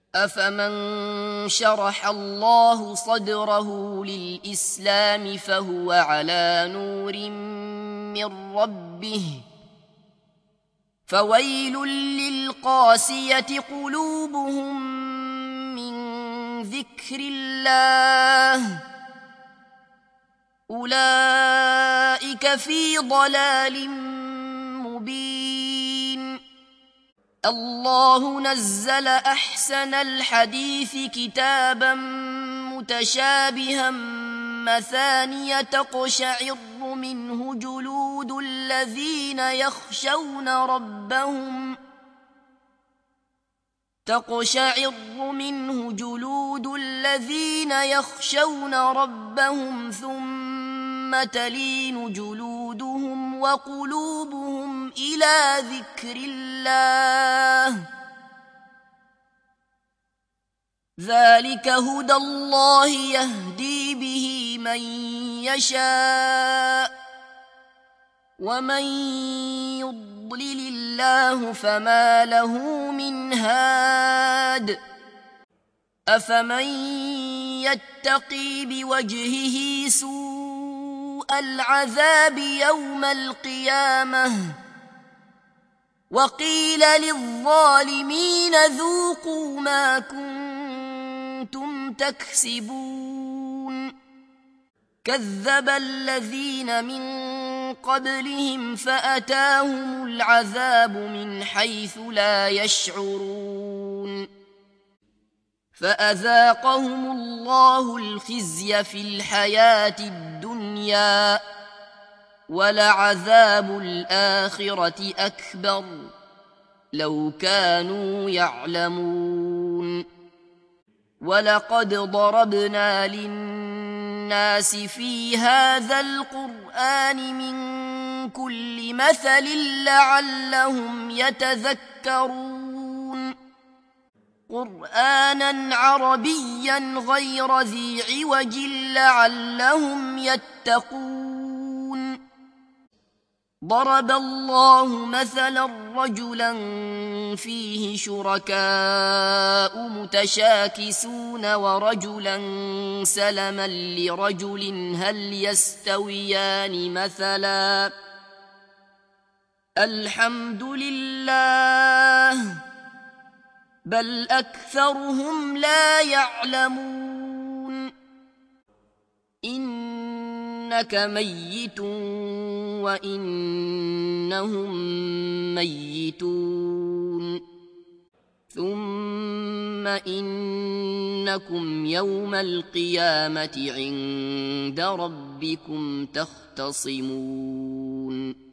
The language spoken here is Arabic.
أفمن شرح الله صدره للإسلام فهو على نور من ربه فويل للقاسية قلوبهم من ذكر الله أولئك في ضلال مبين. الله نزل أحسن الحديث كتابا متشابها مثانية تقشعر منه جلود الذين يخشون ربهم ثم تلين جلودهم وقلوبهم إلى ذكر الله ذلك هدى الله يهدي به من يشاء ومن يضلل الله فما له من هاد. أفمن يتقي بوجهه سوء العذاب يوم القيامة وقيل للظالمين ذوقوا ما كنتم تكسبون كذب الذين من قبلهم فأتاهم العذاب من حيث لا يشعرون فأذاقهم الله الخزي في الحياة الدنيا ولعذاب الآخرة أكبر لو كانوا يعلمون. ولقد ضربنا للناس في هذا القرآن من كل مثل لعلهم يتذكرون قرآنا عربيا غير ذي عوج لعلهم يتقون. ضرب الله مثلا رجلا فيه شركاء متشاكسون ورجلا سلما لرجل هل يستويان مثلا الحمد لله بل أكثرهم لا يعلمون. إنك ميت وإنهم ميتون ثم إنكم يوم القيامة عند ربكم تختصمون.